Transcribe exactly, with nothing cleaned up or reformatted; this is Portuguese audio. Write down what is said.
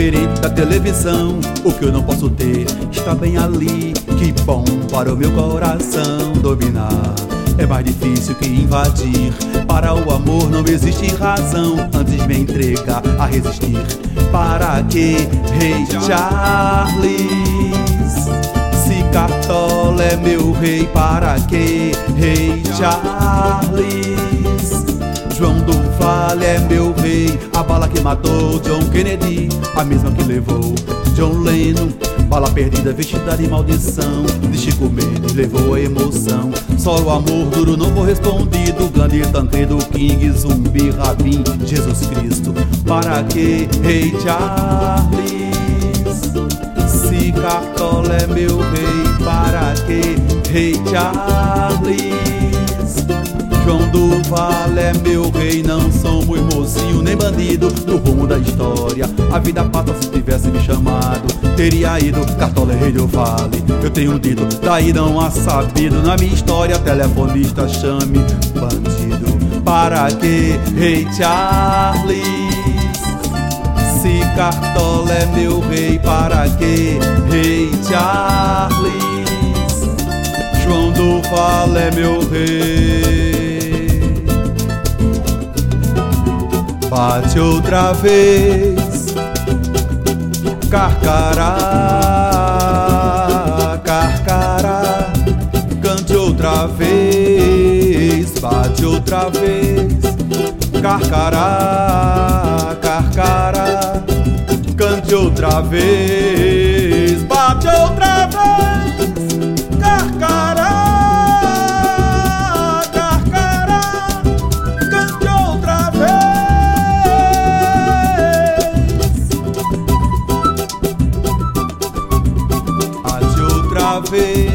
diferente da televisão. O que eu não posso ter está bem ali. Que bom para o meu coração dominar. É mais difícil que invadir. Para o amor não existe razão. Antes de me entregar a resistir. Para que, Rei Charles? Se Cartola é meu rei, para que, Rei Charles? João do Vale é meu rei. A bala que matou John Kennedy, a mesma que levou John Lennon. Bala perdida, vestida de maldição. De Chico Mendes levou a emoção. Só o amor duro não correspondido. Gandhi, Tancredo, King, Zumbi, Rabin, Jesus Cristo. Para que, Rei Charles? Se Cartola é meu rei, para que, Rei Charles? João do Vale é meu rei. Não somos mocinho nem bandido. No rumo da história a vida passa. Se tivesse me chamado teria ido. Cartola é rei do Vale, eu tenho dito. Daí não há sabido na minha história. Telefonista chame bandido. Para que, Rei Charles? Se Cartola é meu rei, para que, Rei Charles? João do Vale é meu rei. Bate outra vez, carcará, carcará. Cante outra vez, bate outra vez, carcará, carcará. Cante outra vez, bate outra vez, carcará, carcará. Cante outra vez, bate outra vez.